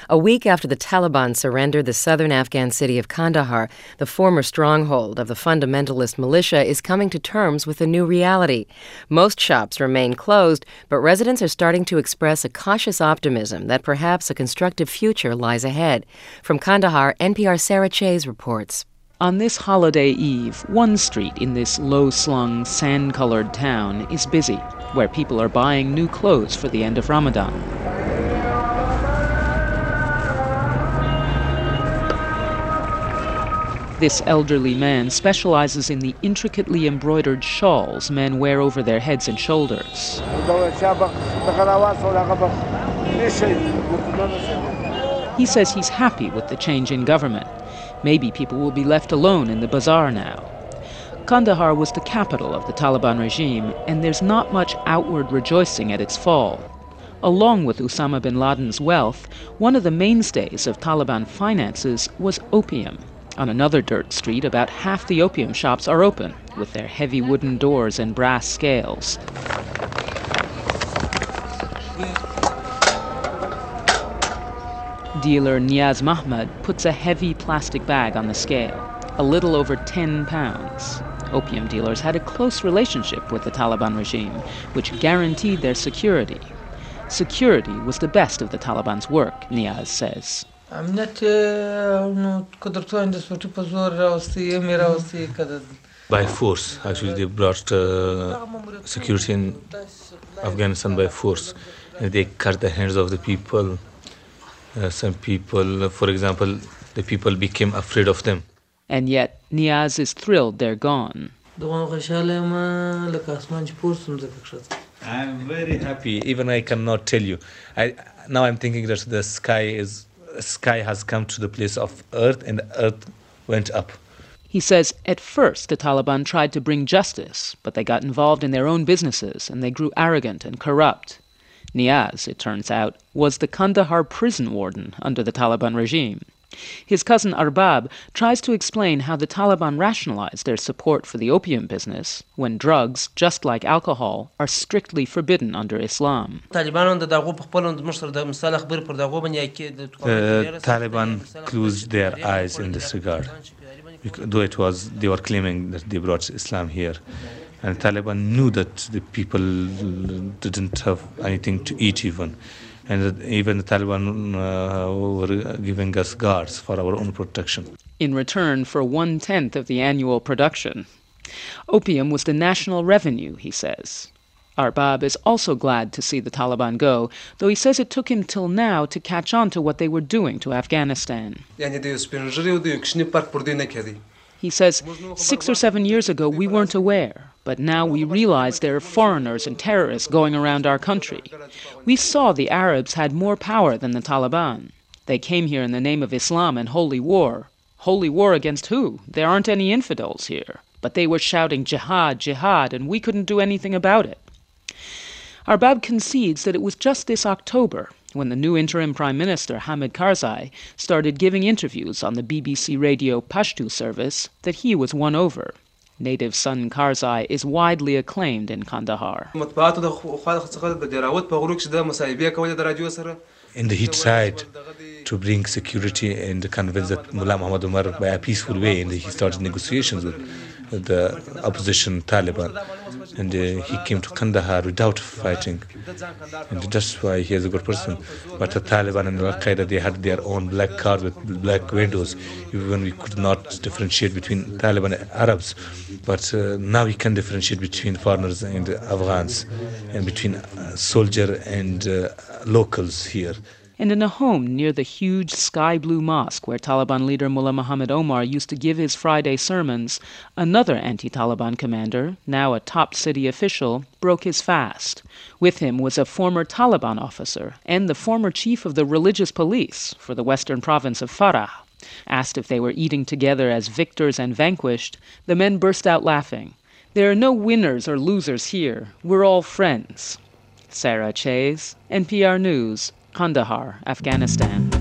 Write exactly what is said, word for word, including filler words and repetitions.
A week after the Taliban surrendered the southern Afghan city of Kandahar, the former stronghold of the fundamentalist militia is coming to terms with a new reality. Most shops remain closed, but residents are starting to express a cautious optimism that perhaps a constructive future lies ahead. From Kandahar, N P R Sarah Chase reports. On this holiday eve, one street in this low-slung, sand-colored town is busy, where people are buying new clothes for the end of Ramadan. This elderly man specializes in the intricately embroidered shawls men wear over their heads and shoulders. He says he's happy with the change in government. Maybe people will be left alone in the bazaar now. Kandahar was the capital of the Taliban regime, and there's not much outward rejoicing at its fall. Along with Osama bin Laden's wealth, one of the mainstays of Taliban finances was opium. On another dirt street, about half the opium shops are open, with their heavy wooden doors and brass scales. Dealer Niaz Mahmoud puts a heavy plastic bag on the scale, a little over ten pounds. Opium dealers had a close relationship with the Taliban regime, which guaranteed their security. Security was the best of the Taliban's work, Niaz says. By force, actually, they brought uh, security in Afghanistan by force. And they cut the hands of the people. Uh, some people, for example, the people became afraid of them. And yet, Niaz is thrilled they're gone. I'm very happy. Even I cannot tell you. I, now I'm thinking that the sky is sky has come to the place of earth, and the earth went up. He says at first the Taliban tried to bring justice, but they got involved in their own businesses and they grew arrogant and corrupt. Niaz, it turns out, was the Kandahar prison warden under the Taliban regime. His cousin Arbab tries to explain how the Taliban rationalized their support for the opium business when drugs, just like alcohol, are strictly forbidden under Islam. The Taliban closed their eyes in this regard, though it was they were claiming that they brought Islam here. And the Taliban knew that the people didn't have anything to eat even. And that even the Taliban uh, were giving us guards for our own protection. In return for one-tenth of the annual production. Opium was the national revenue, he says. Arbab is also glad to see the Taliban go, though he says it took him till now to catch on to what they were doing to Afghanistan. He says, six or seven years ago we weren't aware, but now we realize there are foreigners and terrorists going around our country. We saw the Arabs had more power than the Taliban. They came here in the name of Islam and holy war. Holy war against who? There aren't any infidels here. But they were shouting jihad, jihad, and we couldn't do anything about it. Arbab concedes that it was just this October when the new interim Prime Minister, Hamid Karzai, started giving interviews on the B B C radio Pashto service that he was won over. Native son Karzai is widely acclaimed in Kandahar. In the he tried to bring security and convince that Mullah Muhammad Umar by a peaceful way, and he started negotiations with the opposition Taliban. And uh, he came to Kandahar without fighting. And that's why he is a good person. But the Taliban and Al-Qaeda, they had their own black cars with black windows. Even we could not differentiate between Taliban and Arabs. But uh, now we can differentiate between foreigners and Afghans, and between uh, soldier and uh, locals here. And in a home near the huge sky-blue mosque where Taliban leader Mullah Muhammad Omar used to give his Friday sermons, another anti-Taliban commander, now a top city official, broke his fast. With him was a former Taliban officer and the former chief of the religious police for the western province of Farah. Asked if they were eating together as victors and vanquished, the men burst out laughing. There are no winners or losers here. We're all friends. Sarah Chase, N P R News, Kandahar, Afghanistan.